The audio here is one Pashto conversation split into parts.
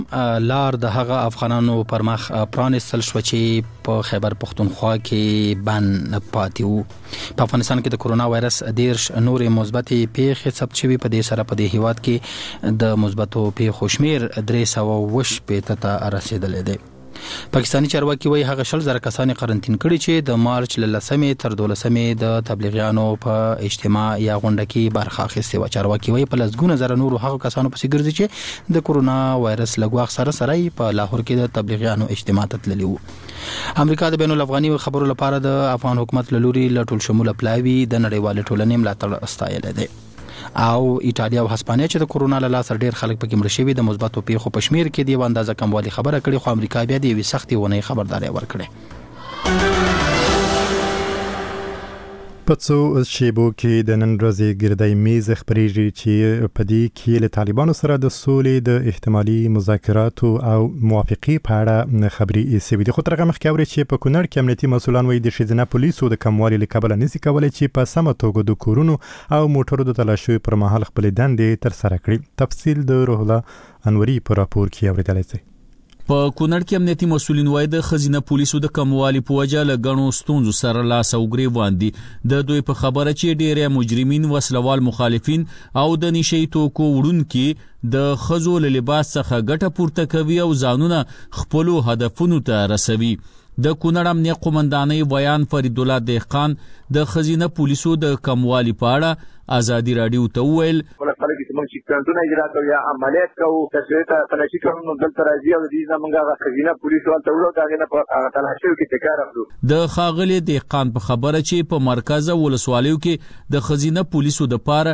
لار د هغه افغانانو پر مخ پرانستل شو چې په خیبر پختونخوا کې بند پاتې وو. په افغانستان کې د کرونا وایرس 10 نورې مثبتې پیښې ثبت شوې. په دې سره په دې هیواد کې د مثبتو پیښو شمیر 320 ته رسیدلی دی. پاکستانی چارواکي وایي هغه 100,000 کسان قرنټین کړي چې د مارچ له 10 تر 12 د تبلیغیانو په اجتماع یا غونډه کې برخه اخیستې و. چارواکي وایي په لسګونه زره نورو هغه کسانو پسې ګرځي چې د کرونا وایرس لګواخ سره په لاهور کې د تبلیغیانو اجتماع ته تللي وو. امریکا د بین الافغاني خبرو لپاره د افغان حکومت له لوري له ټول شموله پلاوي د نړیوال ټولنې ملاتړ استایل دی. او ایټالیا او هسپانیا چې د کرونا له لاسه ډیر خلک پکې مړ شوي د مثبتو پیښو په شمیر کې دی اندازه کموالی خبره کړې، خو امریکا بیا د یوې سختې ونې خبرداري ورکړه. په څو شیبو کې د نن ورځې ګردای میز خبرېږي چې په دې کې له طالبانو سره د سولې د احتمالي مذاکراتو او موافقې په اړه خبرې شوې دي. خو تر هغه مخکې اوري چې په کونړ کې امنیتي مسؤلان وایي د ښځینه پولیسو د کموالي له کبله نشي کولی چې په سمه توګه د کورونو او موټرو د تلاشیو پر مهال خپلې دندې ترسره کړي. تفصیل د روح الله انوري په راپور کې اورېدلی شئ. په کونړ کې امنیتي مسؤلین وایي د ښځینه پولیسو د کموالي په وجه له ګڼو ستونزو سره لاس او ګریوان دي. د دوی په خبره چې ډېری مجرمین، وسلوال مخالفین او د نشي توکو وړونکي د ښځو له لباس څخه ګټه پورته کوي او ځانونه خپلو هدفونو ته رسوي. د کونړ امنیه قومندانۍ بیان فرید الله دهقان د ښځینه پولیسو د کموالي په اړه ازادي راډیو ته وویل چې کنټونه اجرا کوي یا عملیات کوي تاسو ته تلاشي کوو دلته راځي او دې زمونږه خزینه پولیس ولته ورو داغه نه په تلاشي کې کار اخلو. د خاغلی دهقان په خبره چې په مرکز او ولسوالیو کې د خزینه پولیسو د پاره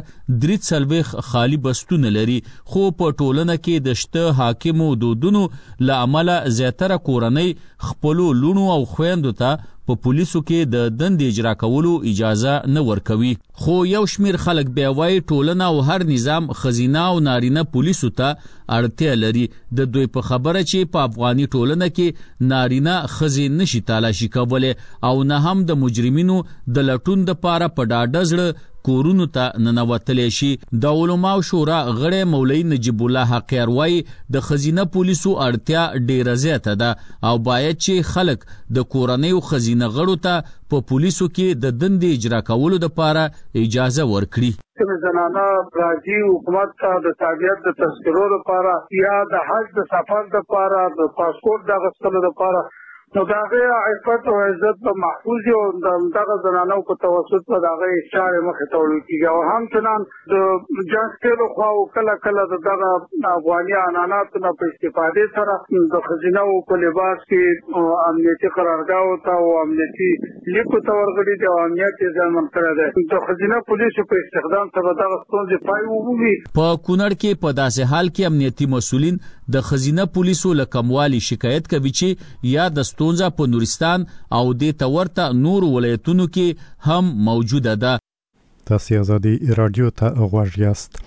3 خالی بستونه لري، خو په ټولنه کې د شته حاکمو دودونو لامل زیاتره کورنۍ خپلو لونو او خويندو ته په پولیسو کې د دندې اجرا کولو اجازه نه ورکوي. خو یو شمیر خلک بیا وایي ټولنه او هر نظام خزینه او نارینه پولیسو ته اړتیا لري. د دوی په خبره چې په افغاني ټولنه کې نارینه خزین نشي تلاشي کولی او نه هم د مجرمینو د لټون د پاره په ډاډه زړه کورونو ته ننوتلی شي. د علماء شورا غړی مولوي نجیب الله حقیار وایي د خزینه پولیسو اړتیا ډیره زیاته ده او باید چې خلک د کورنیو خزینه غړو ته په پولیسو کې د دندې اجرا کولو لپاره اجازه ورکړي. کوم زنانه راځي حکومت ته د تابعیت د تذکرو لپاره یا د حج د سفر لپاره د پاسپورت د غوښتلو لپاره نو داغه عفت او عزت په محفوظ او دغه زنانو په توسط په دغه اشاره مخ ته وړل کیږي او همچنان د جنسلو خو کله دغه افغاني انانات نه په استفاده سره د خزینه او په لباس کې امنیتي قرارداد او امنیتي لیکو تورغړي د امنیت ځمن کړی دی. د خزینه پولیسو په استخدام سره دغه ستونزې پای وګوري. په کونړ کې په داسې حال کې امنیتي مسؤلین د خزینه پولیسو له کموالي شکایت کوي چې یا د ستونزه په نورستان او د تورته نور ولایتونو کې هم موجوده ده. تاسو ازادي رادیو ته غوږ یاست.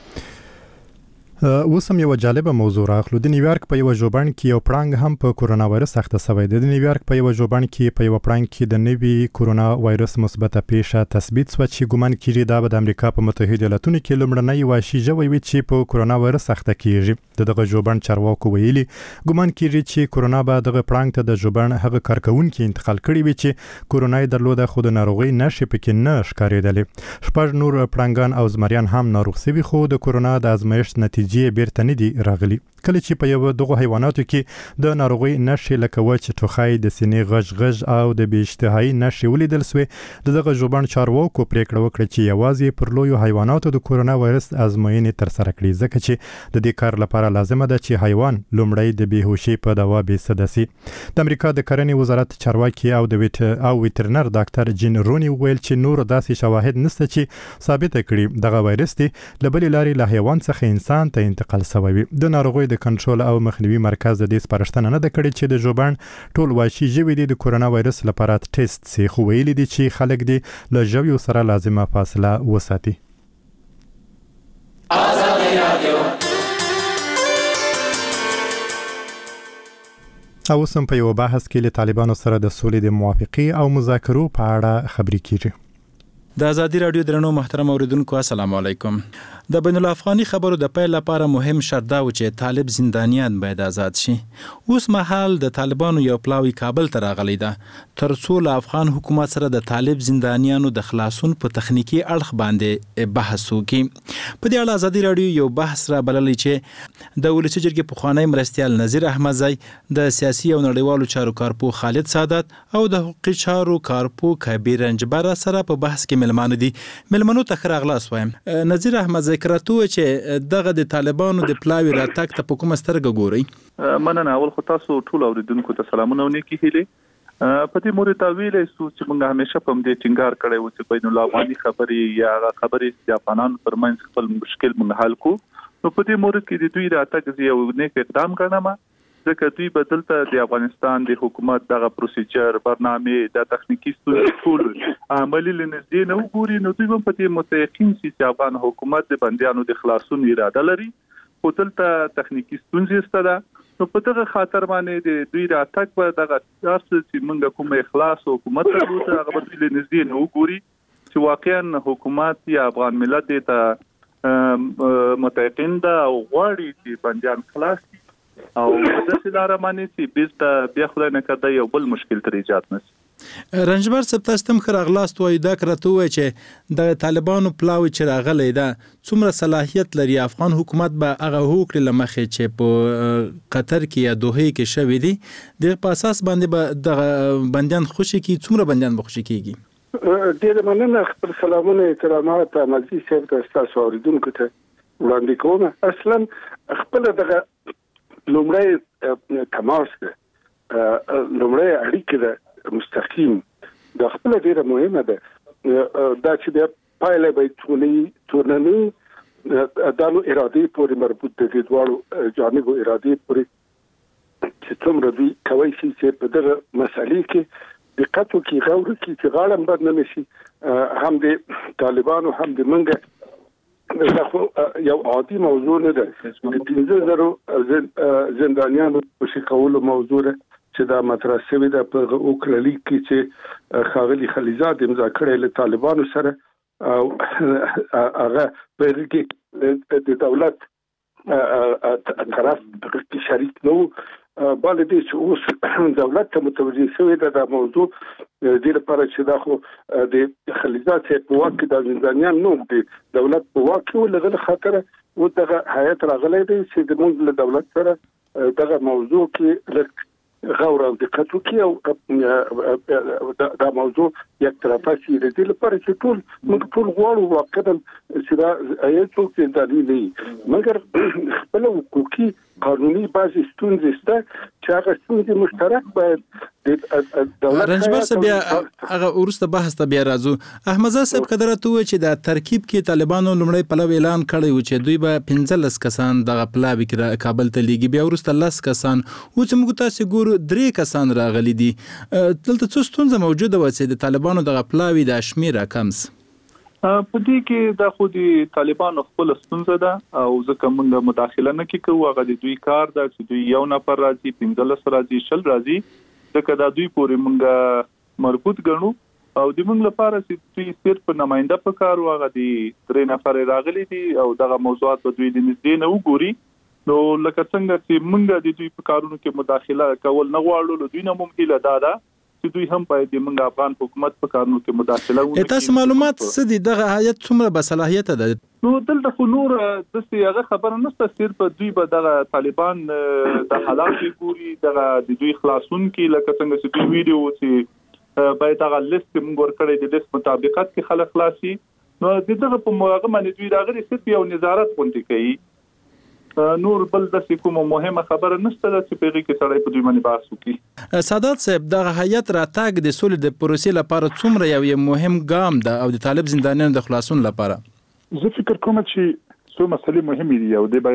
اوس هم یو جالبه موضوع راخلو. د نیویارک په یو ژوبڼ کې یو پړانګ هم په کرونا وایرس اخته شوی دی. د نیویارک په یو ژوبڼ کې په یو پړانګ کې د نوي کرونا وایرس مثبته پیښه تثبیت شوه چې ګومان کیږي دا به د امریکا په متحده ایالاتونو کې لومړنی وحشي ژوی وي چې په کرونا وایرس اخته کیږي. دغه ژوبڼ چارواکو ویلي ګومان کیږي چې کرونا به دغه پړانګ ته د ژوبڼ هغه کارکونکي انتقال کړي وي چې کرونا یې درلوده، خو د ناروغۍ نښې پکې نه ښکارېدلې. 6 نور پړانګان او زمریان هم ناروغ شوي، خو د کرونا د ازمایښت نتیجې بیرته نه دي راغلي. کله چې په یو دغه حیواناتو کې د ناروغۍ نښې لکه وچ ټوخی، د سینې غږ او د بې اشتهایي نښې ولیدل سوې، دغه ژوبڼ چارواکو پریکړه وکړه چې یوازې پر لویو حیواناتو د کرونا وایرس ازموینې ترسره کړي، ځکه چې د دې کار لپاره لازمه ده چې حیوان لومړی د بېهوشۍ په دوا بېسده سي. د امریکا د کرنې وزارت چارواکي او ویټرنر ډاکټر جین رونی ویل چې نور داسې شواهد نشته چې ثابته کړي دغه وایرس دی له بلې لارې له حیوان څخه انسان ته انتقال شوی وي. د ناروغۍ د کنټرول او مخنیوي مرکز د دې سپارښتنه نه ده کړې چې د ژوبڼ ټول وحشي ژوي د کرونا وایرس لپاره ټیسټ سي، خو ویلي دي چې خلک دې له ژویو سره لازمه فاصله وساتي. او اوس هم په یو بحث کې له طالبانو سره د سولې د موافقې او مذاکرو په اړه خبرې کیږي. د ازادي رادیو درنو محترم اوریدونکو السلام علیکم. د بین الافغاني خبرو د پیل لپاره مهم شرط دا و چې طالب زندانیان باید آزاد شي. اوس مهال د طالبانو یو پلاوی کابل ته راغلی ده تر څو له افغان حکومت سره د طالب زندانیانو د خلاصون په تخنیکی اړخ باندې بحث وکړي. په دې اړه ازادي رادیو یو بحث را بللی چې د ولسی جرګې پخوانی مرستیال نظیر احمدزی، د سیاسي او نړیوالو چارو کارپو خالد سعادت او د حقوقي چارو کارپو کبیر رنجبر سره په بحث کې ملمانو دي. ملمنو ته ښه راغلاست وایم. نظیر احمدزی کراتو چې دغه د طالبانو د پلاوی راتګ ته په کومه سترګه ګورئ؟ مننه. اول خو تاسو ټول اوریدونکو ته سلامونه او نیکی هیلې. په دې موري تاویل چې موږ همیشه په دې ټینګار کړی و چې بین الافغاني خبرې یا خبرې چې افغانانو ترمنځ خپل مشکل موږ حل کو. نو په دې موري کې د دوی راتګ یو نیک اقدام ګڼم، ځکه دوی بدلته د افغانستان د حکومت دغه پروسیجر برنامه د تخنیکی ستونزې ټول عملی لنږدې نه وګوري. نو دوی هم په دې متيقن شي چې افغان حکومت د بنديانو د خلاصون اراده لري، خو دلته تخنیکی ستونزې شته. نو په دغه خاطر باندې د دوی راتګ په دغه اساس چې موږ کوم اخلاص حکومت ته هغه په دې لنږدې نه وګوري چې واقعا حکومت یا افغان ملت ته متيقن ده او غواړي چې بنديان خلاص او د سلاره معنی چې بیرته بیا خدای نه کړه یو بل مشکل تر ایجاد نشي. رنجبر صاحب تاسو تم خراغلاست وای دا کرته وای چې د طالبانو پلاوی چې راغلی دا څومره صلاحیت لري افغان حکومت به هغه هوکړه لمخې چې په قطر کې یا دوحه کې شوې دي د په اساس باندې به د بندیان خوشي کی څومره بندیان به خوشي کیږي. ډیر مننه. خپل سلامونه احترامات مجلس صاحب ته تاسو اوریدونکو ته وړاندې کوم. اصلا خپل دغه لومړی تماس ده، لومړی اړیکه ده مستقیم د خپل ډیره مهمه ده. دا چې د پایله به تورنمي دالو ارادي پورې مربوط دي، د دوه جانبو ارادي پورې چې څومره دوی کوي چې په دغه مسالې کې دقت وکړي، غور وکړي چې غاړه بد نه شي. هم د طالبانو هم د منګه دا خو یو عادي موضوع نه ده. د 15,000 زندانیانو په کولو موضوع ده چې دا مطرح شوی ده په اوکرالي کې چې خاغلی خلیزاد امضا کړی له طالبانو سره او هغه په کې د دولت طرف کې شریک نو بل دې چې اوس دولت ته متوجه شوی ده دا موضوع د لپاره چې دا خو د خلیزات په واقع د زندانیان نو د دولت په واقع ولغه خاطر و دغه حیات راغلی دی چې د موږ له دولت سره دغه موضوع کې غور او دقت وکړي او دا موضوع یک طرفه شي. د دې لپاره چې موږ ټول غواړو واقعا چې دا ایت څوک زنداني نه وي، مګر خپل حقوقي قانوني بازي ستونزې شته چې هغه ستونزې مشترک باید د دولت رنجبر صاحب بیا هغه ورسته بحث ته بیا راځو. احمدزی صاحب قدرت و چې د ترکیب کې طالبانو لومړی پلو اعلان کړی و چې دوی به 15 کسان دغه پلاوی کې کابل ته لیږي، بیا ورسته 10 کسان و چې موږ تاسو ګورو 3 کسان راغلي دي. دلته څه ستونزه موجوده و چې د طالبانو دغه پلاوی د شمیر کمس په دې کې د خو د طالبانو خپل ستونزه ده او ځکه موږ مداخله نه کوو. هغه د دوی کار ده چې دوی یو نفر راځي 15 راځي 10 راځي، ځکه دا دوی پورې موږ مربوط ګڼو او د موږ لپاره چې دوی صرف نماینده په کار واغه دي 3 نفر راغلي دي او دغه موضوعات په دوی د نږدې نه وګوري. نو لکه څنګه چې موږ د دوی په کارونو کې مداخله کول نه غواړو، دوی نه ممکن ده چې دوی هم باید د موږ افغان حکومت په کارونو کې مداخله وکړي. تاسو معلومات څه دي دغه هیئت څومره به صلاحیت ده؟ نو دلته خو نور د هغه خبره نشته، صرف دوی به دغه طالبان د حالات ګوري، دغه د دوی خلاصون کې لکه څنګه چې دوی ویډیو چې باید دغه لیست موږ ورکړی د لیست مطابقت کې خلک خلاصي. نو دغه په موغه باندې دوی راغلي صرف یو نظارت غونډه کوي، نور بل د کومه مهمه خبره نشته چې پیغی کې سړی په دوی باندې بحث وکړي. سادات صاحب دغه هیئت راتګ د سولې د پروسې لپاره څومره یو مهم ګام ده او د طالب زندانیانو د خلاصون لپاره؟ زه فکر کوم چې څو مسلې مهمې دي او د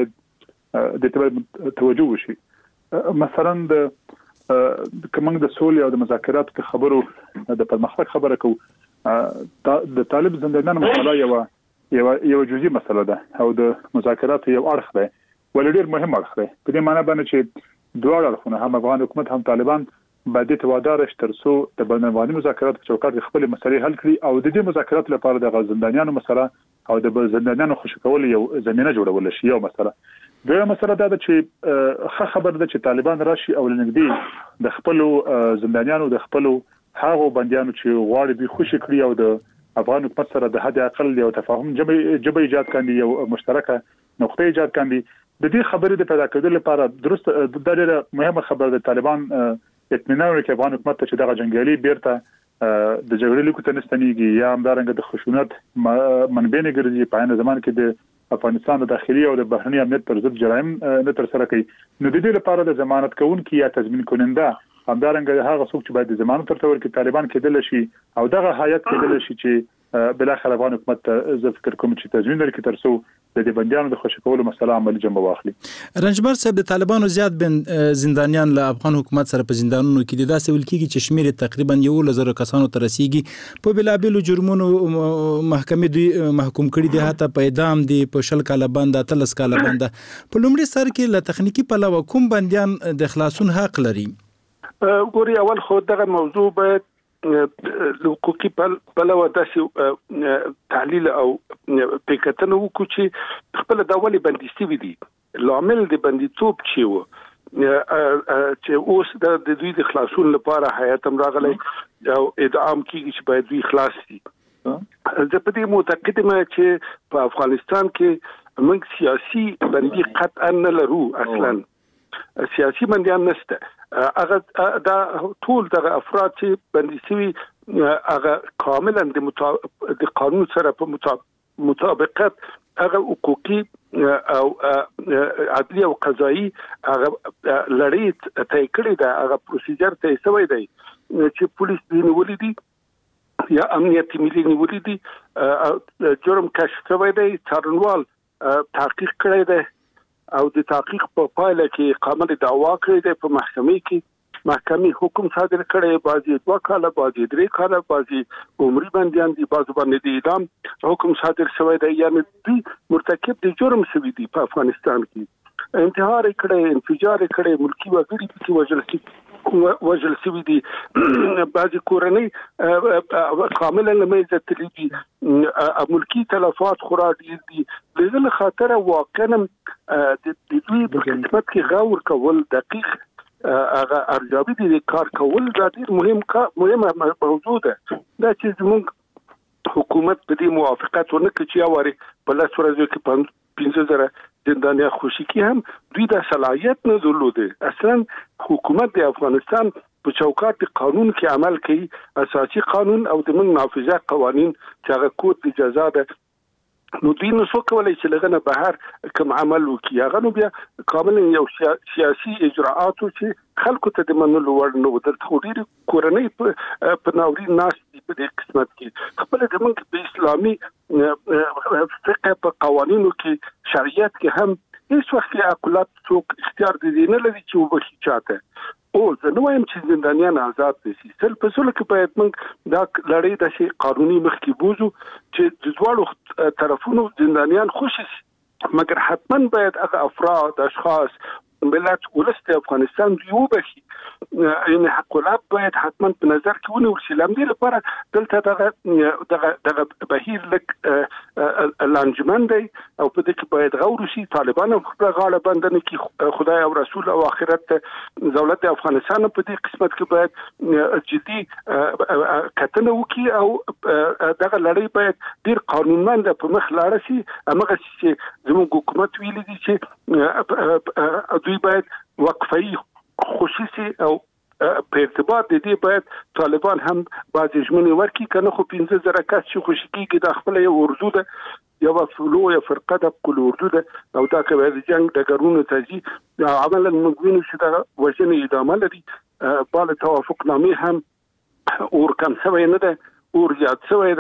باید توجه وشي. مثلا د کومنګ د سولې او د مذاکراتو خبرو د پرمختګ خبره کوو، د طالب زندانیانو مسله یو جزئی مسله ده او د مذاکراتو یو اړخ ده ولې ډیر مهم اړخ دی. په دې معنی باندې چې دوه اړخونه هم افغان حکومت هم طالبان باید توادار ترسو د بینالمللي مذاکرات په چوکاټ خپل مسلې حل کړي او د دې مذاکرات لپاره د زندانیانو مسله او د زندانیانو خوشکول یو زمينه جوړول شي یو مسله. دوی مسله دا ده چې خبر ده چې طالبان راشي او لنګدي د خپل زندانیانو د خپل هغه بنديانو چې غواړي به خوشی کړی او د افغان حکومت سره د حد اقل یو تفاهم جبه ایجاد کړي یو مشترکه نقطه ایجاد کړي. د دې خبرې د پیدا کېدو لپاره درست د ډېره مهمه خبره د طالبان اطمینان ورکړي افغان حکومت ته چې دغه جنگیالي بیرته د جګړې لیکو ته نستنیږي یا همدارنګه د خشونت منبع نه ګرځي په عین زمان کې د افغانستان د داخلي او د بهرنی امنیت پر ضد جرایم نه تر سره کوي. نو د دې لپاره د ضمانت کوونکي یا تضمین کننده همدارنګه هغه څوک چې باید د ضمانت تر تور کې طالبان کېدل شي او دغه هیئت کېدل شي چې بل اخر افغان حکومت ته زه فکر کوم چې تضمین ورکړي ترڅو د دې بنديانو د خوشکولو مسله عملي جنبه واخلي. رنجبر صاحب د طالبانو زیات زندانیان له افغان حکومت سره په زندانونو کې دي داسې ول کېږي چې شمیر تقریبا 1,000 کسانو ته رسیدي په بلابلو جرمونو محکمې دوی محکوم کړي دي حتی په اعدام دي په 10 کاله بند 13 کاله بند. په لومړي سر کې له تخنیکی پلوه کوم بنديان د خلاصون حق لري؟ ګوري اول خو دغه موضوع باید حقوقي پلوه داسې تحلیل او فکرتنه وکړو چې خپل د اولي بنديستي وي دي لامل د بنديتوب چې اوس د دوی د خلاصون لپاره حیات راغلی او ادعام کیږي چې باید دوی خلاص شي. زه په دې معتقد یم چې په افغانستان کې موږ سیاسي بندي قطعا نه لرو. اصلا سیاسي بنديان نشته. هغه دا ټول دغه افراد چې بندي شوي هغه کاملا د قانون سره په مطابقت هغه حقوقي او عدلي او قضایي هغه لړۍ طی کړې ده. هغه پروسیجر طی شوی دی چې پولیس دې نیولې دي یا امنیت ملي نیولې دي جرم کشف شوی دی څارنوال تحقیق کړی دی او د تحقیق په پایله کې قامت دعوا کړې ده په محکمې حکم صادر کړی بعضی 2 کاله بعضی 3 کاله بعضی عمري بنديان دي بعضو باندې د اعدام حکم صادر شوی دی. یعنی دوی مرتکب د جرم شوی دي په افغانستان کې انتحار کړي انفجار کړي ملکی وګړي په وجل شوی دي بعضی کورنۍ کاملا لمېزه تللی دي ملکی تلفات خورا ډیر دي. لږه خاطر واقعا د دوی په خدمت کې غور کول دقیق هغه ارزیابي دي کار کول دا ډیر مهمه موضوع ده. دا چې زموږ حکومت په دې موافقت ونه کړي چې اوري په لاس ورځو کې 15,000 زندانیان خوشي کې هم دوی د صلاحیت نه درلوده. اصلا حکومت د افغانستان په چوکاټ قانون کې عمل کوي اساسي قانون او د من نافذه قوانين چې هغه کوټ اجازه ده. نو دوی نو څو کولای چې لغنه بهر کوم عمل وکړي هغه نو بیا کاملا یو سیاسي اجراءات چې خلکو ته د منلو وړ نه ودل ټولې کورنۍ په ناورین ناس په دې قسمت کې خپل د موږ په اسلامي فقه په قوانینو کې شریعت کې هم هیڅ وخت عقلات څوک اختیار دي نه لري چې وبخي چاته او زه نو وایم چې زندانیان آزاد دي. سل په سل کې باید موږ دا لړۍ د شي قانوني مخکې بوزو چې د دوه طرفونو زندانیان خوشي مګر حتما باید هغه افراد اشخاص ملت ولست افغانستان یو بشي ان حق الاب باید حتما په نظر کې ونیول شي. لامل لپاره دلته دغه بهیر لک لانجمن دی او په دې کې باید غور شي. طالبان خپل غاړه بندنه کې خدای او رسول او آخرت دولت افغانستان په دې قسمت کې باید جدي کتنه وکړي او دغه لړۍ باید ډیر قانونمند په مخ لاړ شي. هغه چې زموږ حکومت ویلي دي چې دوی باید وقفي خصوصي او په ارتباط د دې باید طالبان هم بعض ژمنې ورکړي کنه خو 15,000 کس چې خوشي کېږي د خپل یو اردو ده یو فلو یا فرقه د کل اردو ده او دا کوي د جنگ د ګرونو تجي عملا موږ چې دا وجنه ادامه لري بل توافق نامې هم اور کم شوی نه ده اور زیات شوی ده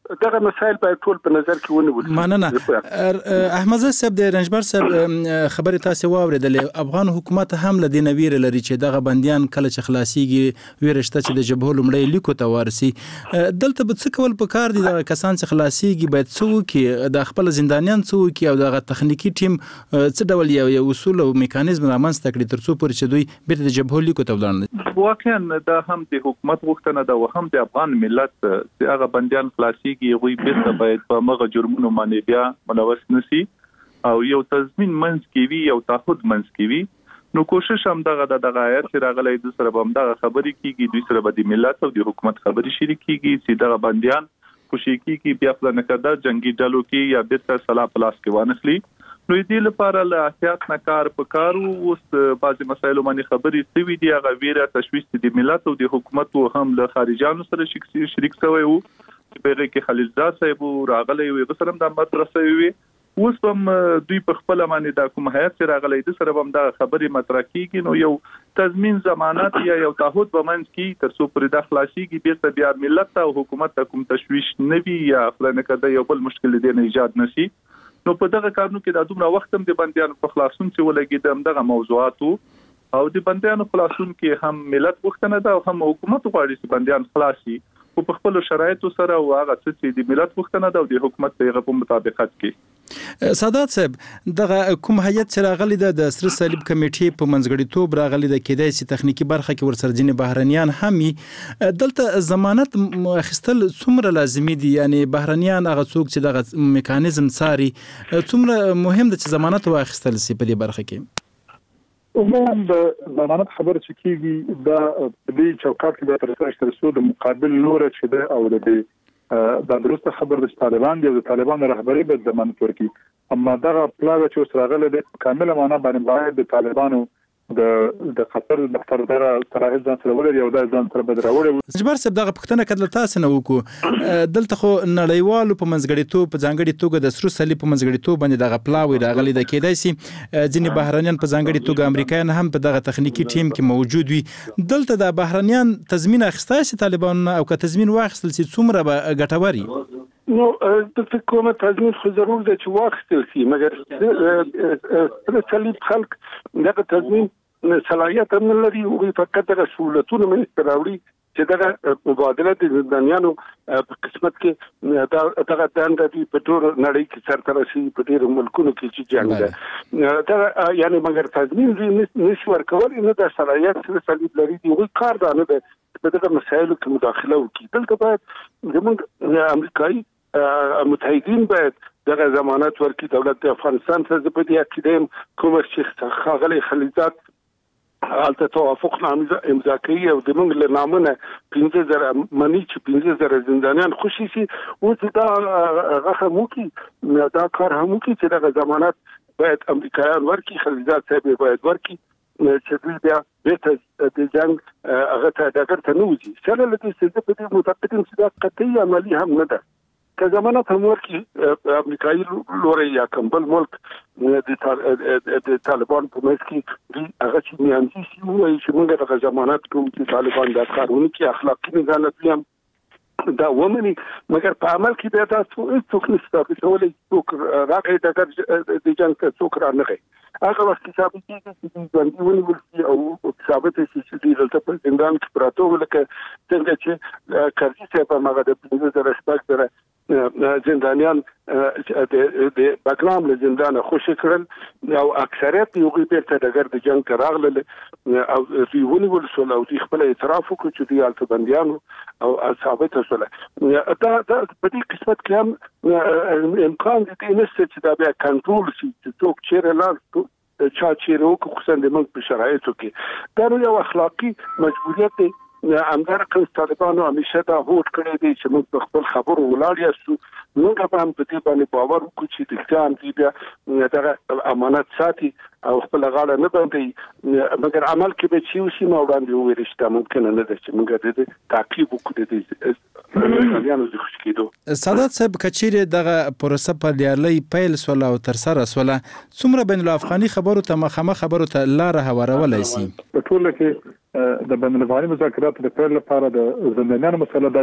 دغه مسایل باید ټول په نظر کې ونیول شي. مننه. احمد صاحب د رنجبر صاحب خبرې تاسو واوریدلې، افغان حکومت هم له دې نویر لري چې دغه بنديان کله چې خلاصيږي ویرشته چې د جبهه لمړی لیکو ته ورسي. دلته به څه کول پکار دي؟ دغه کسان چې خلاصيږي باید څه وکړي؟ د خپل زندانیان څه وکړي او دغه تخنیکی ټیم څه ډول یو اصول او میکانیزم رامنځته کړي ترڅو پورې چې دوی بیرته د جبهه لیکو ته ولاړ؟ واقعا دا هم د حکومت غوښتنه ده او هم د افغان ملت چې هغه بنديان خلاصيږي غوي بیرته باید په مغه جرمونو باندې بیا ملوث نشي او یو تضمین منځ کې وي او تعهد منځ کې وي. نو کوشش هم دغه آیت چې راغلی د سره به هم دغه خبرې کیږي، دوی سره به د ملت او د حکومت خبرې شریکيږي چې دغه بنديان خوشي کیږي بیا خپل نکړه جنگي ډلو کې یا بیرته سلا پلاس کې وانخلي. نو دې لپاره له احتیاط نه کار پکارو. اوس بعضي مسایلو باندې خبرې سوي دي، هغه ویره تشویش د ملت او د حکومت هم له خارجانو سره شریک شوی وو. په کې خلیلزاد صاحب راغلی وي، غسرم د مدرسې وي. اوس هم دوی په خپل باندې د کوم هیئت سره راغلی د سره هم د خبرې مطرح کیږي. نو یو تضمین ضمانت یا یو تعهد به منځ کې ترڅو پر د خلاصيږي بیرته بیا ملت او حکومت ته کوم تشویش نه وي یا خپل نه کده یو بل مشکل دې نه ایجاد نشي. نو په دغه کارونو کې د دومره وخت هم د بنديانو په خلاصون چې ولګي دغه موضوعات او د بنديانو خلاصون کې هم ملت غوښتنه ده او هم حکومت غواړي چې بنديان خلاصي په خپل شرایطو سره او هغه چې د ملت غوښتنه ده او د حکومت په مطابقت کې. سادات صاحب دغه کوم هیئت چې راغلی د سره صلیب کمیټې په منځګړیتوب راغلی د کېدای چې تخنیکی برخه کې ورسره ځینې بهرنیان هم دلته ضمانت اخیستل څومره لازمي دي؟ یعنی بهرنیان هغه څوک چې دغه میکانیزم څاري څومره مهم ده چې ضمانت واخیستل شي په دې برخه کې؟ عموما د ضمانت خبره چې کیږي دا د چوکاټ کې به ترڅو د مقابل لور چې ده او د درسته خبر د طالبان دی او د طالبان رهبری به ضمانت ورکړي. اما دا پلاوی چې وسراغله د کامله معنا باندې د طالبانو د خطر د تردره ترایز ځان سره ولري او د ځان سره بدراوړي. جبر صاحب دغه پښتنه کله تاسو نه وکړو دلته خو نړیوالو په منځګړیتوب په ځانګړي توګه د سرو صلیب په منځګړیتوب باندې دغه پلاوی راغلی د کېدای شي ځینې بهرنیان په ځانګړي توګه امریکایان هم په دغه تخنیکی ټیم کې موجود وي. دلته د بهرنیان تضمین اخیستای شي طالبان او که تضمین واخیستل شي څومره به ګټوري؟ نو د حکومت تضمین خو ضرور ده چې واخیستل شي، مګر صلیب خلک دغه تضمین صلاحیت هم لري او فقط دغه سہولتونه منځ راوړي چې دغه مبادله د زندانیانو په قسمت کې دغه دنده دی په ټول نړۍ کې سرته رسي په ډېر ملکونو کې چې جنګ ده دا یعنی مګر تضمین نشي ورکول نه د صلاحیت سره صلیب لري دی او کار دا نه ده په دغه مسایلو کې مداخله وکړي. دلته باید زموږ امریکایي متحدین باید دغه ضمانت ورکړي. دولت افغانستان سره په دې کې کوم چې خاغلی خلیلزاد حالته توافق نامه امضا کوي او د موږ له نامه 15000 منی چې 15000 زندانیان خوشي شي او دا هغه مو کې دا کار هم کې چې دغه ضمانت باید امریکایان ورکړي، خلیلزاد صاحب باید ورکړي چې دوی بیا بیرته د جنگ هغه ته ډګر ته نه وځي. سره له دې چې په دې متقدم چې دا قطعي عملی هم نه ده که ضمانت هم ورکړي امریکایي لوري یا کوم بل ملک د طالبان په منځ کې هغه چې میانځي شي وایي چې موږ دغه ضمانت کوو چې طالبان دا کارونه کوي اخلاقي نزانت هم دا ومني، مګر په عمل کې بیا تاسو هیڅوک نشته چې ولې څوک راغی د جنګ ته څوک رانغی. هغه وخت کې ثابت کېږي چې ژوندي ونیول شي او ثابت شي چې دلته په زندان کې پراته وو لکه څنګه چې کرزي صاحب هغه د 15000 شپږ سره زندانیان د بګرام له زندانه خوشي کړل او اکثریت یو بیرته دغه د جنگ ته راغلل او دوی ونیول شو او دوی خپل اعتراف وکړ چې دوی الته بنديانو او ثابت شول. دا په دې قسمت کې هم امکان دي نشته چې دا بیا کنټرول شي چې څوک چیرې لاړ چا چیرې وکړي خصوصا د موږ په شرایطو کې دا یو اخلاقی مجبوریت دی. امریکا طالبانو همیشه دا هوډ کړی دی چې موږ خپل خبرو ولاړ یاستو، موږ هم په دې باندې باور وکړو چې د ځان دی بیا دغه امانت ساتي او خپل غاړه نه باندې، مګر عمل کې به چې وشي ما وړاندې وویل چې دا ممکن نه ده چې موږ د تعقیب وکړو د ځانونو د خوش کېدو. سادات صاحب کچېره دغه پروسه په لیالي پیل سول او تر سره سول څومره بین الافغاني خبرو ته مخامخ خبرو ته لار هوارولای شي؟ په ټول کې د بین الافغاني مذاکراتو د پیل لپاره د زندانیانو مسله دا یو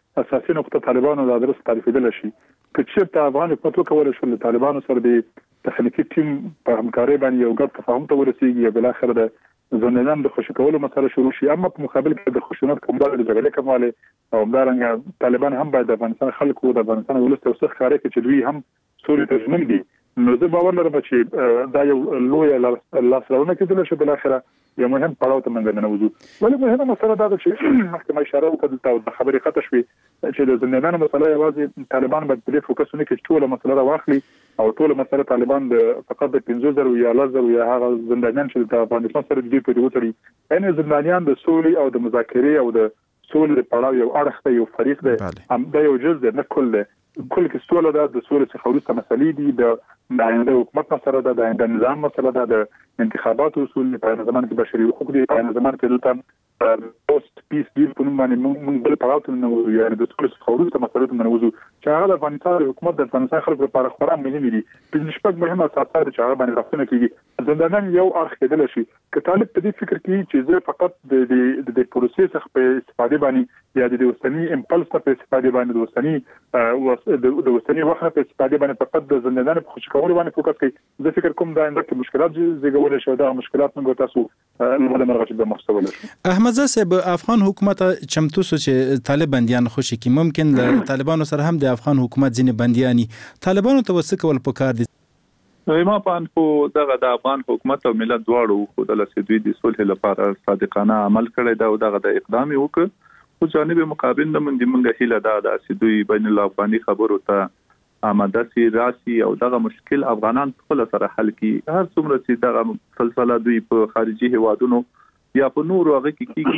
اساسي نقطه طالبانو د ادرس تعریفېدل شي چې په افغان حکومت وکول شو د طالبانو سره د تخنیکی ټیم په همکارۍ باندې یو ګډ تفاهم ته ورسیږي بل اخر د زندانیان د خوشی کولو مسله شروع شي اما په مقابل کې د خشونت کومواله د جګړې کومواله او همدارنګه طالبان هم باید د افغانستان خلکو د افغانستان ولست او څخه ښکاري چې دوی هم سولې ته ژمن دي نو زه باور لرم چې دا یو لوی لاسرونه کېدل شي بل اخر یو مهم پړاو ته منځ نه وځو ولې مهمه مسله دا ده چې محکمه اشاره وکړه د خبرې خطا شوې چې د زندانیانو مسله یوازې طالبان باید په فوکس نه کوي ټول مسله واخلي او ټول مسله طالبان د فقط د 15000 یا 1000 یا هغه زندانیان چې د افغانستان سره د پیډو ترې ان زندانیان د سولې او د مذاکرې او د سولې په اړه یو اړخ ته یو فریق دی هم دا یو جزء نه کل کې سوله ده د سولې څخه وروسته مسلې دي د آینده حکومت مسله ده د آینده نظام مسله ده د انتخاباتو اصول په زمان کې بشري حقوق دي په زمان کې دلته پوسټ پیس ډیل په نوم باندې موږ بل پراوت نه وو یا د سولې څخه وروسته مسلې نه وو چې هغه د افغانستان حکومت د افغانستان خلکو لپاره خورا مهم دي په نسبت مهمه اساسات چې هغه باندې راځنه کیږي زندانان یو اړخ کېدل شي که طالب په دې فکر کوي چې زه فقط د پروسې څخه په استفاده باندې یا د وسنی امپلس په استفاده باندې د وسنی وخت په استفاده باندې فقط د زندانانو په خوشی کولو باندې فوکس کوي زه فکر کوم دا انده کې مشکلات زیږول شي دا مشکلات موږ تاسو نو د مرغه به مخصوص شي احمد صاحب افغان حکومت چمتو چې طالب بنديان خوشي کی ممکن له طالبانو سره هم د افغان حکومت ځینې بندياني طالبانو ته وسکول پکار دي ما پان خو دغه د افغان حکومت او ملت دواړو خو د لسیدوی د صلح لپاره صادقانه عمل کړی دا او دغه د اقدام وکړ خو جانب مقابل نه منځ هیله دا د سیدوی بین الافغاني خبرو ته آماده سي راسي او دغه مشکل افغانان خپل سره حل کی هر څومره چې دغه سلسله دوی په خارجي هوادونو یا په نور هغه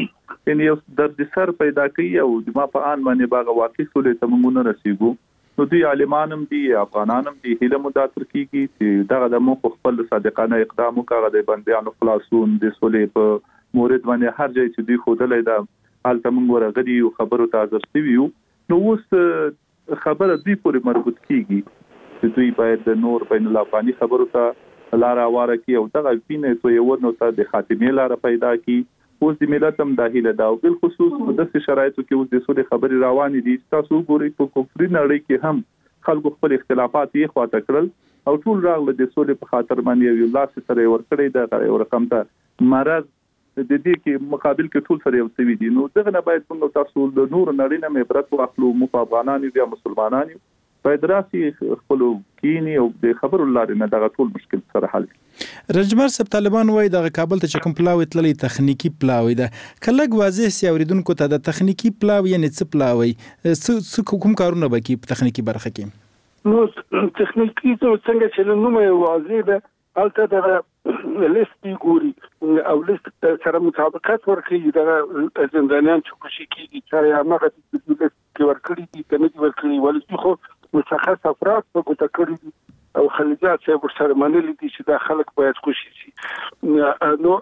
کې یعنی یو درد سر پیدا کوي او د ما په ان باندې باغ واقع سولې ته موږ نه رسیدو نو دوی عالمانم دي افغانانم دي هله مداتر کیږي چې دغه د مو خپل صادقانه اقدام وکړه د بنديانو خلاصون د سولې په مورد باندې هر ځای چې دوی خودلې دا حالت موږ ورغدي او خبرو ته حاضر شوی نو اوس خبره دوی پورې مربوط کیږي چې دوی باید د نور بین الافغاني خبرو ته لار اواره کی او دغه وینې تو یو نو ته د خاتمه لار پیدا کی اوس د ملت هم داخله دا او بل خصوص په داسې شرایطو کې اوس د سولې خبرې روانې دي تاسو ګورئ په کفري نړۍ کې هم خلکو خپل اختلافات یې خواته کړل او ټول راغله د سولې په خاطر باندې یو لاس سره ورکړی دا یو رقم ته مرز د دې کې مقابل کې ټول سره یو څه دي نو دغه نه باید موږ تاسو د نور نړۍ نه عبرت واخلو مو افغانانو یا مسلمانانو باید راسي خپل کینی او د خبرو لارې نه دغه ټول مشکل سره حل رجمر سب طالبان وای د کابل ته کوم پلاوی تللی تخنیکی پلاوی ده کله واضح سی اوریدونکو ته د تخنیکی پلاوی یعنی څه پلاوی څه کوم کارونه بکی په تخنیکی برخه کې نو تخنیکی څنګه چې نو مې واضح ده البته د لیست ګوري او لیست سره مطابقت ورکړي د زندانیان چې خوشي کیږي چې هغه د لیست کې ورکړي دي کنه دي ورکړي ولې خو مشخص افراد په ګوته کړی دي او خلجات چې ورسره منلي دي چې دا خلک باید خوشي شي نو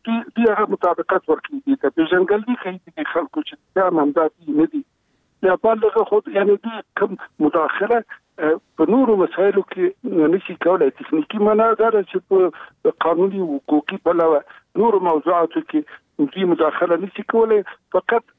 دې هغه مطابقت ورکړي دي چې څنګه کوي چې خلکو چې دا ممداتي نه دي یا بلغه خود یعنی دې کوم مداخله په نورو مسایلو کې نشي کولای تخنیکی مناظر چې په قانوني حقوقي بلوا نورو موضوعاتو کې دې مداخله نشي کولای فقط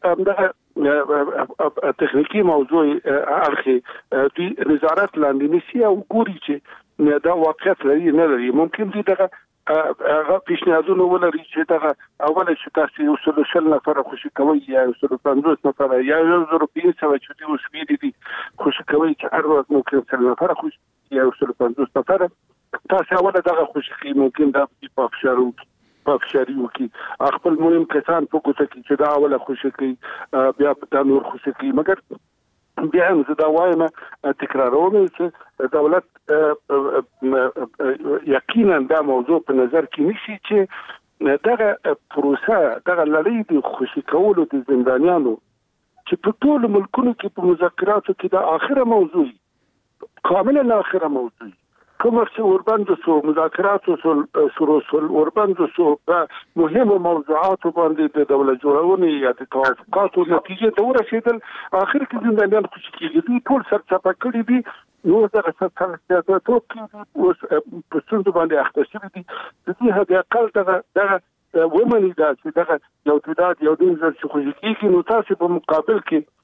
تخنیکی موضوع اړخي دې وزارت لاندې نشي او ګوري چې دا واقعیت لري نه لري ممکن دې دغه هغه پیشنهادونه ولري چې دا اوله چې تاسو یو سلوشل نفر خوشی کوي یا یو 150 نفر یا یو 1500 چې دی وسوي دي خوشی کوي چې هر وخت ممکن سل نفر خوشی یا یو 150 نفر تاسو اوله دغه خوشی کوي ممکن دا په افشاریو کې خپل مهم کسان په کوته کې چې دا اوله خوشی کوي بیا په نور خوشی کوي مګر بیا هم زه دا وایم تکراروم چې دولت یقینا دا موضوع په نظر کې نیسي چې دغه پروسه دغه لړۍ د خوشي کولو د زندانیانو چې په ټول ملکونو کې په مذاکراتو کې د اخره موضوع کاملا اخره موضوع کوم چې وربند سو مذاکراتو سو وربند سو په مهمه موضوعات باندې د دولت جوړونې یا د توافقاتو نتیجه ته ورسېدل اخر کې زندانیان خوشي کېږي ټول سرچپه کړي دي نو دغه سرچپه کې اوس په څنډه باندې اخته شوی دي د دې هغه اقل دغه ومني دا چې دغه یو تعداد یو دین چې خوشي کېږي نو تاسو په مقابل کې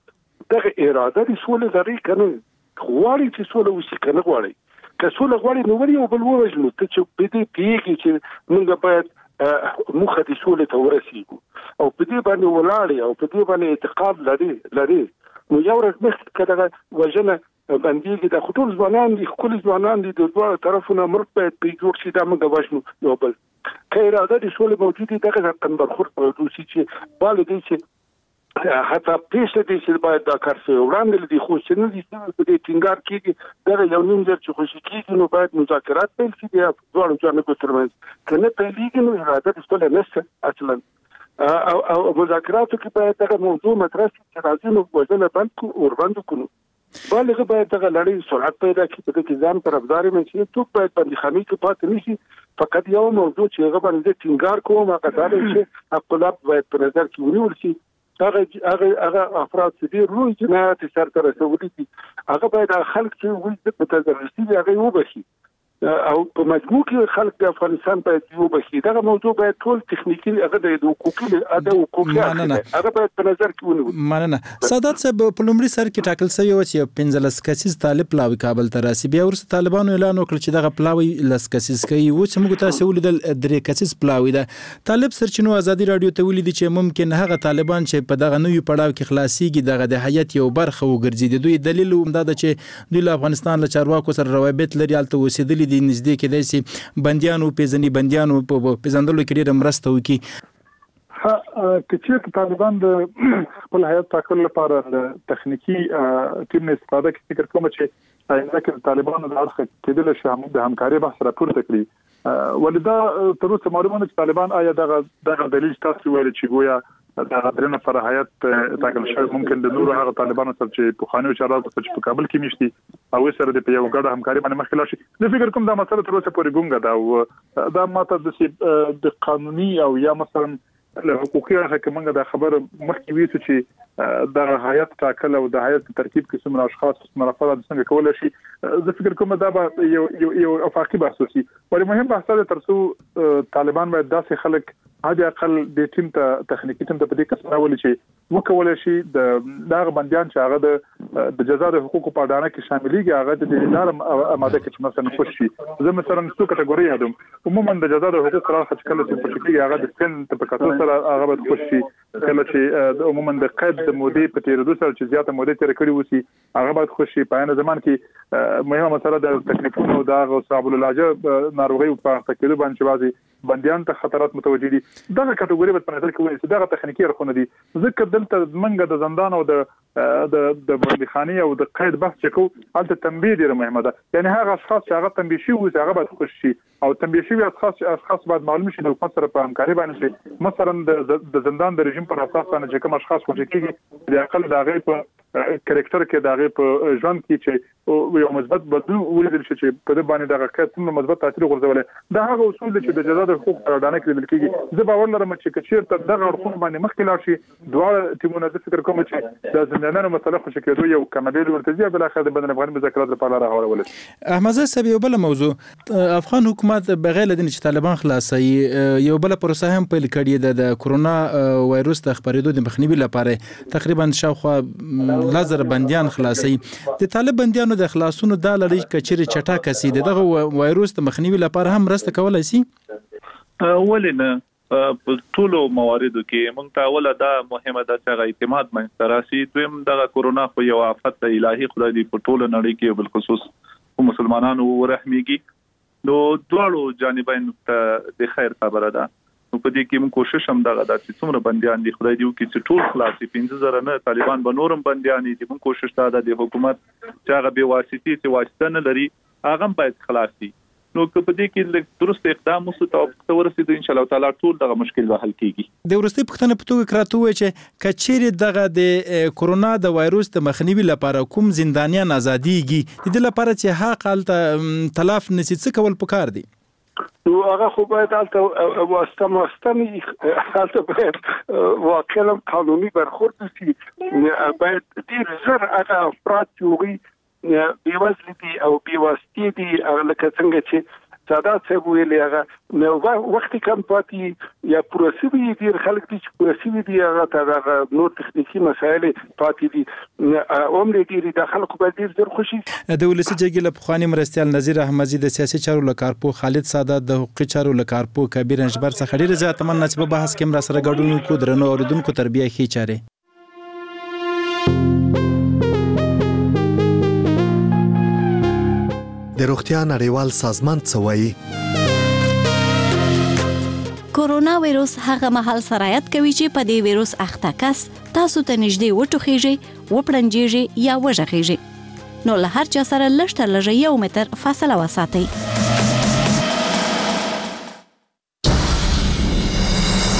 دغه اراده د سولې لري کنه غواړي چې سوله وشي کنه غواړي که سوله غواړي نو ولې بل ووجنو ته چې په دې پیږي چې موږ باید مخه د سولې ته ورسیږو او په دې باندې ولاړ او په دې باندې اعتقاد لري نو یو ورځ مخکې کړه وژنه باندې د خطر ځوانان دي خپل ځوانان دي د دوه طرفونو مرګ په پیجوړ شي دا موږ وښنو یو بل که اراده د سولې موجودي دغه قنبر خور په دوسی چې بل دي چې حتی پیسې دي چې باید دا کار څه وړاندې دي خو چې نه دي په دې ټینګار کېږي دا یو نیم ځل چې خوشي کېږي نو باید مذاکرات پیل شي د دوه جانبو ترمنځ کنه پیلېږي نو اراده د سولې نشته اصلا او مذاکراتو کې باید دغه موضوع مطرح شي چې راځي نو وژنه بند کو اور بند کړو بالغ باید دغه لړۍ سرعت پیدا کړي په دې کې ځان طرفداري مې چې څوک باید باندې خامي کې پاتې نشي فقط یو موضوع چې هغه باندې ټینګار کوم هغه دا چې خپل باید په نظر کې ونیول شي هغه افراد چې ډېر لوی جنایت سرته رسولي دي هغه باید خلک چې وایي په تجربه هغه وبخي او په مجموع کې خلک د افغانستان باید وبخي دغه موضوع باید ټول تخنیکی هغه د حقوقي هغه باید په نظر کې ونیول مننه سادات صاحب په لومړي سر کې ټاکل شوی و چې 15 کسیز طالب پلاوی کابل ته راسي بیا ورسره طالبانو اعلان وکړ چې دغه پلاوی لس کسیز کوي و چې موږ تاسو ولیدل درې کسیز پلاوی ده طالب سرچینو ازادي رادیو ته ولیدي چې ممکن هغه طالبان چې په دغه نوې پړاو کې خلاصيږي دغه د حیات یو برخه وګرځي دوی دلیل هم دا ده چې دوی له افغانستان له چارواکو سره روابط لري الته اوسېدلي دي نږدې کې داسې بنديانو پیژني بنديانو په پیژندلو کې ډېره مرسته وکړي چې طالبان د خپل حیات ټاکلو لپاره د تخنیکی ټیم استفاده کوي فکر کوم چې آینده کې طالبانو د اړخ کېدل شامل د همکاري بحث راپورته کړي ولدا تر اوسه معلومه چې طالبان آیا دغه دلیل تاسو ویل چې گویا د غدرنه پر حیات ټاکل شوی ممکن د نور هغه طالبانو سره چې په خانو چارواکو سره په کابل کې میشتي او سره د یو ګډه همکاري باندې مخکې لاړ شي زه فکر کوم دا مسله تر اوسه پورې ګونګه ده او دا ماته د قانوني او یا مثلا له حقوقي اړخه کومه دا خبره مخکې ویته چې د حیات ټاکل او د حیات ترکیب کې څومره اشخاص مرافعه څنګه کولای شي زه فکر کوم دا به یو افاقي بحث وي ولې مهم بحث ده ترڅو طالبان باید داسې خلک هغه اقل د ټیم ته تخنیکی ټیم ته په دې کې راولي چې وکولای شي د دغه بنديان چې هغه د جزا د حقوقو په اډانه کې شاملېږي هغه د اداره اماده کې چې مثلا خوش شي زه مثلا څو کټګوري یادوم عموما د جزا د حقوقو قرار خچ کله چې په شکل هغه د سن طبقاتو سره هغه به خوش شي کله چې عموما د قید د مودې په تیرېدو سره چې زیاته مودې تیر کړی وسی هغه به خوش شي په ان زمان کې مهمه مسله د تکلیفونو د صعب العلاج ناروغي په تکلیف باندې بازي بنديان ته خطرات متوجي دي دغه کټګوري په نظر کې وایي چې دغه تخنیکی رخونه دي ځکه دلته منګه د زندان او د بندخانه او د قید بحث چکو البته تنبیه ډیره مهمه ده یعنی هغه اشخاص چې هغه تنبیه شي او هغه باید خوش شي او تنبیه شي اشخاص باید معلوم شي د حکومت سره په همکاري باندې مثلا د زندان د رژیم پر اساس باندې کوم اشخاص خوشي کیږي د اقل د هغه په کریکټر کې د هغه په ژوند کې چې یو مثبت بدلون ولیدل شي چې په دې باندې د حقیقت مثبت تاثیر غورځولې دا هغه اصول چې د جزا د حقوق قرارداد کې لیدل کېږي زه باور لرم چې چیرته دغه اړخونه باندې مخکې لاړ شي دواړه ټیمونه د فکر کوم چې د زندانونو مسله خوشي کېدو یو کمبل ورتځي بل اخر د بدن افغان مذاکرات لپاره راغورول احمد صاحب یو بل موضوع افغان حکومت بغیر د چې طالبان خلاصي یو بل پروسه هم پیل کړی د کورونا وایروس د خبرېدو د مخنیوي لپاره تقریبا شاوخوا لازر بنديان خلاصي د طالب بنديانو د خلاصونو د لړۍ کچري چټا کسي دغه وایروس د مخنیوي لپاره هم راسته کولای شي ولنه په ټولو مواردو کې مونږ ته ولا دا مهمه ده چې اعتماد منځ راسي دویم د کورونا خو یو آفت الهي خدای دې په ټولو نړۍ کې بل خصوص مسلمانانو ورحمېږي نو دواړو جانبین ته د خیر خبره ده نو په دې کې موږ کوشش هم دغه د څومره بنديان دي خدای دې وکړي چې ټول خلاصي 15000 نه طالبان به نورم بنديان دي موږ کوشش تا د حکومت چې هغه به واسطي چې واسطه نه لري هغه باید خلاصي نو که په دې کې درست اقدام وسو ته ورسېد ان شاء الله تعالی ټول دغه مشکل به حل کیږي د ورستي پښتنه په توګه کراته وای چې کچېری دغه د کورونا د وایروس د مخنیوي لپاره کوم زندانیان ازاديږي د دې لپاره چې حق حالت تلاف نشي څه کول پکار دي نو هغه خو باید البته واسطه مستنی البته باید واقعا قانوني برخورد شي باید ډیر زر هغه افراد چې بیوزل دي او بیواسطي دي لکه څنګه چې سادات صاحب ویلي هغه نو وخت کم پاتې یا پروسوي ډیر خلک چې پروسوي دي هغه تر نور تخنیکی مسایل پاتې دي عمر ډیر د خلکو په ډیر ډیر خوشي د ولسی جګل په خواني مرستيال نظیر احمدزي د سیاسي چارو لکارپو خالد سادات د حقوقي چارو لکارپو کبیر انجبر څخه ډیر زیات تمنا چې په بحث کې مر سره ګډون کو درنو اوریدونکو تربیه خي چاره د روغتیا نړیوال سازمان څه وایي؟ کورونا وایروس هغه مهال سرایت کوي چې په دې وایروس اخته کس تاسو ته نږدې وټوخیږي، وپړنجیږي یا وژغیږي. نو له هر چا سره لږ تر لږه 1 متر فاصله وساتئ.